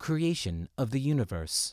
Creation of the universe.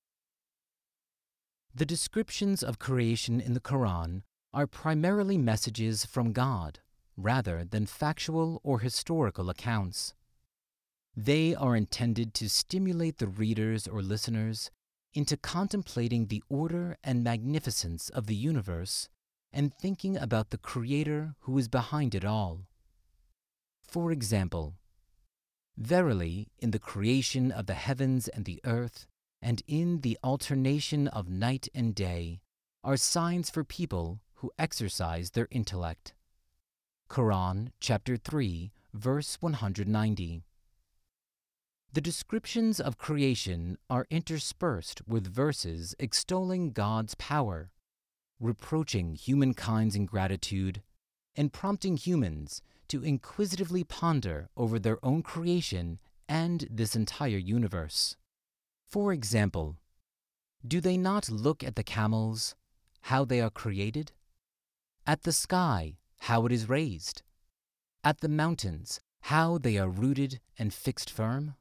The descriptions of creation in the Quran are primarily messages from God, rather than factual or historical accounts. They are intended to stimulate the readers or listeners into contemplating the order and magnificence of the universe and thinking about the Creator who is behind it all. For example, verily, in the creation of the heavens and the earth, and in the alternation of night and day, are signs for people who exercise their intellect. Quran, chapter 3, verse 190. The descriptions of creation are interspersed with verses extolling God's power, reproaching humankind's ingratitude, and prompting humans to inquisitively ponder over their own creation and this entire universe. For example, do they not look at the camels, how they are created? At the sky, how it is raised? At the mountains, how they are rooted and fixed firm?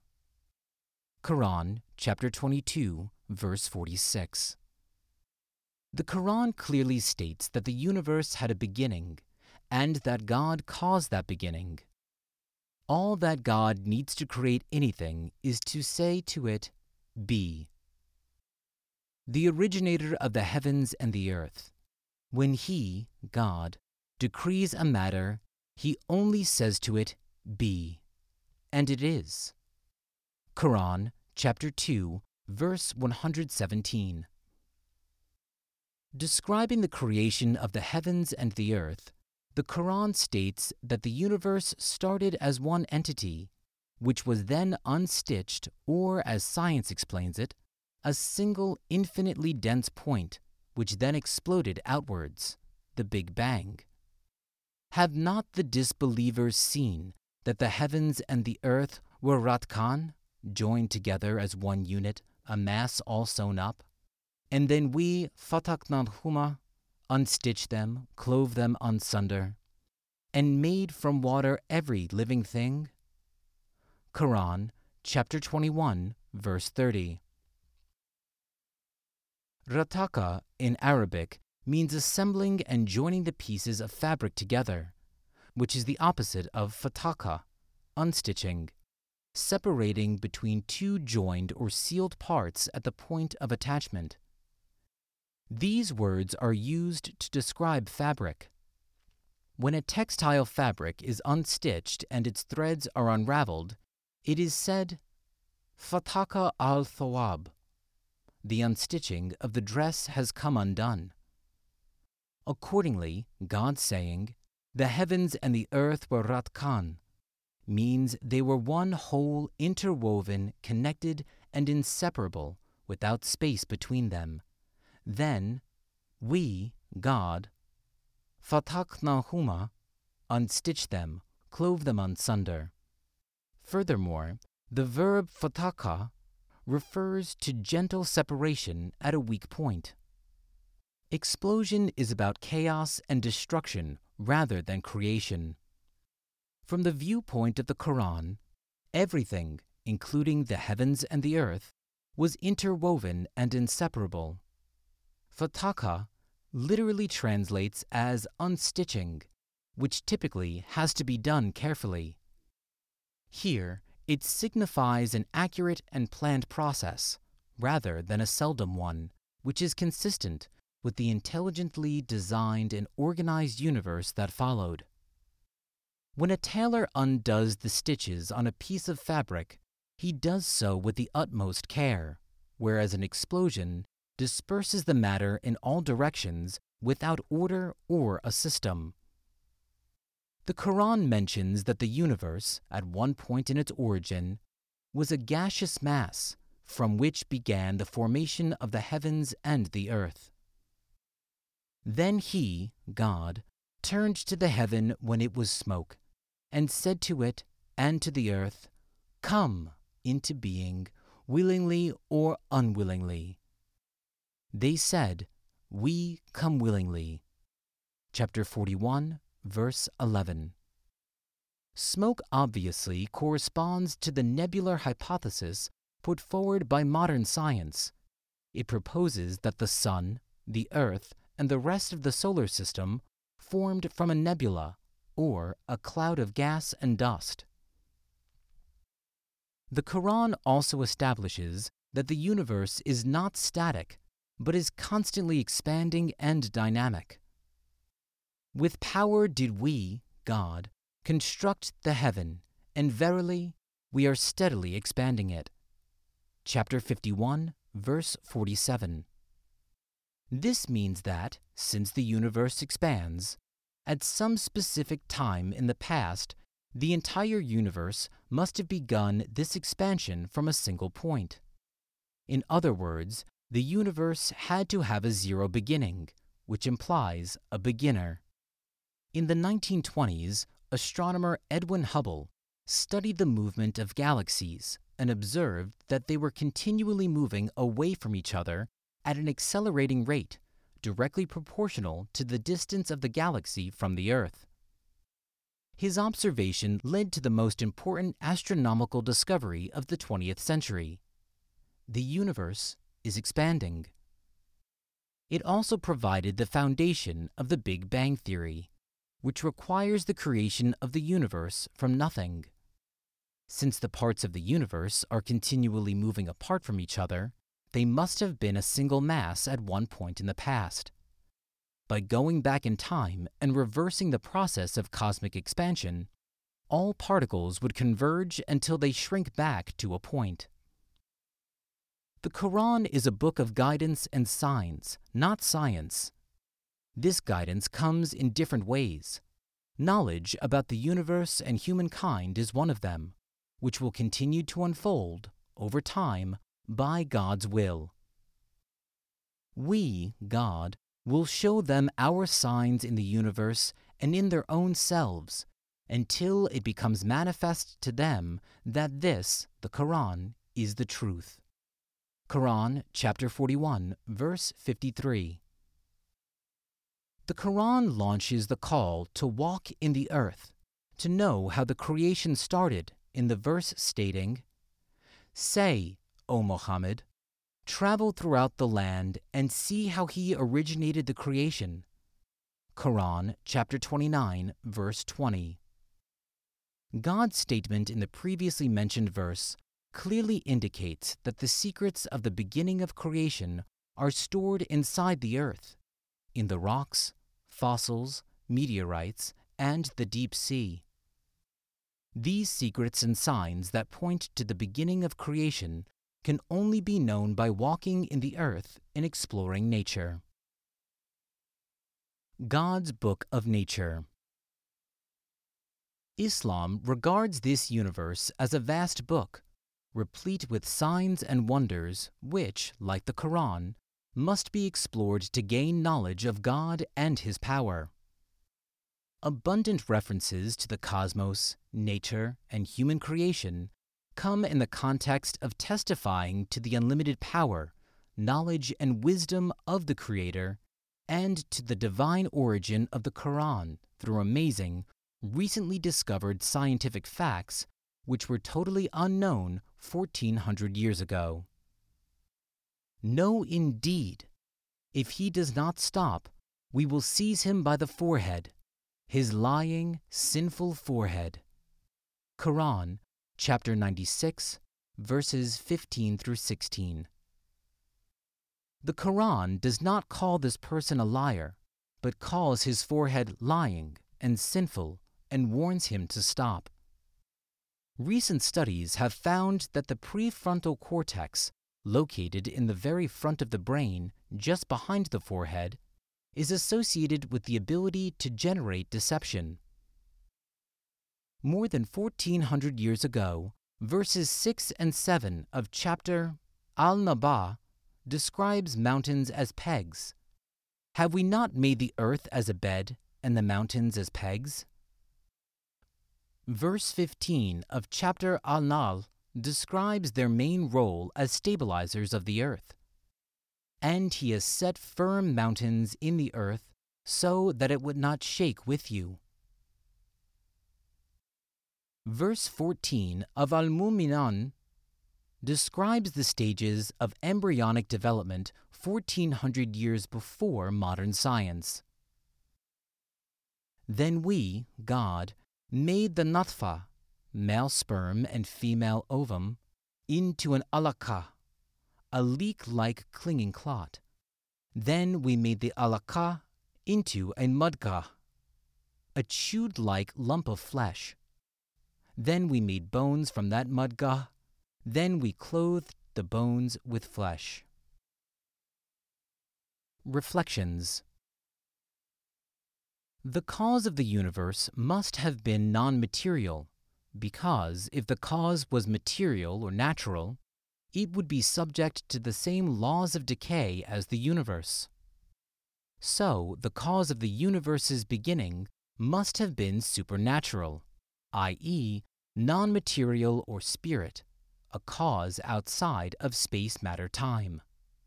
Quran, chapter 22, verse 46. The Quran clearly states that the universe had a beginning and that God caused that beginning. All that God needs to create anything is to say to it, be. The originator of the heavens and the earth, when He, God, decrees a matter, He only says to it, be, and it is. Quran, chapter 2, verse 117. Describing the creation of the heavens and the earth, the Quran states that the universe started as one entity, which was then unstitched, or as science explains it, a single infinitely dense point, which then exploded outwards, the Big Bang. Have not the disbelievers seen that the heavens and the earth were ratkan, joined together as one unit, a mass all sewn up? And then we, fataknahuma, unstitched them, clove them asunder, and made from water every living thing? Quran, chapter 21, verse 30. Rataka in Arabic means assembling and joining the pieces of fabric together, which is the opposite of fataka, unstitching, separating between two joined or sealed parts at the point of attachment. These words are used to describe fabric. When a textile fabric is unstitched and its threads are unraveled, it is said, Fataka al-thawab, the unstitching of the dress has come undone. Accordingly, God saying, the heavens and the earth were ratkan, means they were one whole, interwoven, connected, and inseparable, without space between them. Then, we, God, fataknahuma, unstitched them, clove them asunder. Furthermore, the verb fataka refers to gentle separation at a weak point. Explosion is about chaos and destruction rather than creation. From the viewpoint of the Quran, everything, including the heavens and the earth, was interwoven and inseparable. Fataka literally translates as unstitching, which typically has to be done carefully. Here, it signifies an accurate and planned process, rather than a seldom one, which is consistent with the intelligently designed and organized universe that followed. When a tailor undoes the stitches on a piece of fabric, he does so with the utmost care, whereas an explosion disperses the matter in all directions without order or a system. The Quran mentions that the universe, at one point in its origin, was a gaseous mass from which began the formation of the heavens and the earth. Then He, God, turned to the heaven when it was smoke, and said to it and to the earth, Come into being, willingly or unwillingly. They said, We come willingly. Chapter 41, verse 11. Smoke obviously corresponds to the nebular hypothesis put forward by modern science. It proposes that the Sun, the Earth, and the rest of the solar system formed from a nebula, or a cloud of gas and dust. The Quran also establishes that the universe is not static, but is constantly expanding and dynamic. With power did we, God, construct the heaven, and verily, we are steadily expanding it. Chapter 51, verse 47. This means that, since the universe expands, at some specific time in the past, the entire universe must have begun this expansion from a single point. In other words, the universe had to have a zero beginning, which implies a beginner. In the 1920s, astronomer Edwin Hubble studied the movement of galaxies and observed that they were continually moving away from each other at an accelerating rate, directly proportional to the distance of the galaxy from the Earth. His observation led to the most important astronomical discovery of the 20th century. The universe is expanding. It also provided the foundation of the Big Bang Theory, which requires the creation of the universe from nothing. Since the parts of the universe are continually moving apart from each other, they must have been a single mass at one point in the past. By going back in time and reversing the process of cosmic expansion, all particles would converge until they shrink back to a point. The Quran is a book of guidance and signs, not science. This guidance comes in different ways. Knowledge about the universe and humankind is one of them, which will continue to unfold, over time, by God's will. We, God, will show them our signs in the universe and in their own selves, until it becomes manifest to them that this, the Quran, is the truth. Quran, chapter 41, verse 53. The Quran launches the call to walk in the earth, to know how the creation started, in the verse stating, "Say, O Muhammad, travel throughout the land and see how he originated the creation." Quran, chapter 29, verse 20. God's statement in the previously mentioned verse clearly indicates that the secrets of the beginning of creation are stored inside the earth, in the rocks, fossils, meteorites, and the deep sea. These secrets and signs that point to the beginning of creation can only be known by walking in the earth and exploring nature. God's Book of Nature. Islam regards this universe as a vast book, replete with signs and wonders which, like the Quran, must be explored to gain knowledge of God and His power. Abundant references to the cosmos, nature, and human creation come in the context of testifying to the unlimited power, knowledge, and wisdom of the Creator, and to the divine origin of the Quran through amazing, recently discovered scientific facts which were totally unknown 1400 years ago. No, indeed, if he does not stop, we will seize him by the forehead, his lying, sinful forehead. Quran, chapter 96, verses 15 through 16. The Quran does not call this person a liar, but calls his forehead lying and sinful and warns him to stop. Recent studies have found that the prefrontal cortex, located in the very front of the brain, just behind the forehead, is associated with the ability to generate deception. More than 1400 years ago, verses 6 and 7 of chapter Al-Naba describes mountains as pegs. Have we not made the earth as a bed and the mountains as pegs? Verse 15 of chapter Al-Nahl describes their main role as stabilizers of the earth. And he has set firm mountains in the earth so that it would not shake with you. Verse 14 of Al-Mu'minun describes the stages of embryonic development 1400 years before modern science. Then we, God, made the natfa, male sperm and female ovum, into an alaka, a leek-like clinging clot. Then we made the alaka into a mudghah, a chewed-like lump of flesh. Then we made bones from that mudghah. Then we clothed the bones with flesh. Reflections. The cause of the universe must have been non-material, because if the cause was material or natural, it would be subject to the same laws of decay as the universe. So, the cause of the universe's beginning must have been supernatural, i.e., non-material or spirit, a cause outside of space-matter-time.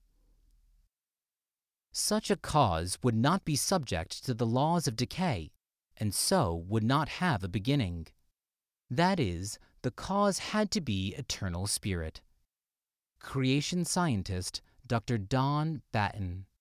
Such a cause would not be subject to the laws of decay, and so would not have a beginning. That is, the cause had to be eternal spirit. Creation scientist Dr. Don Batten.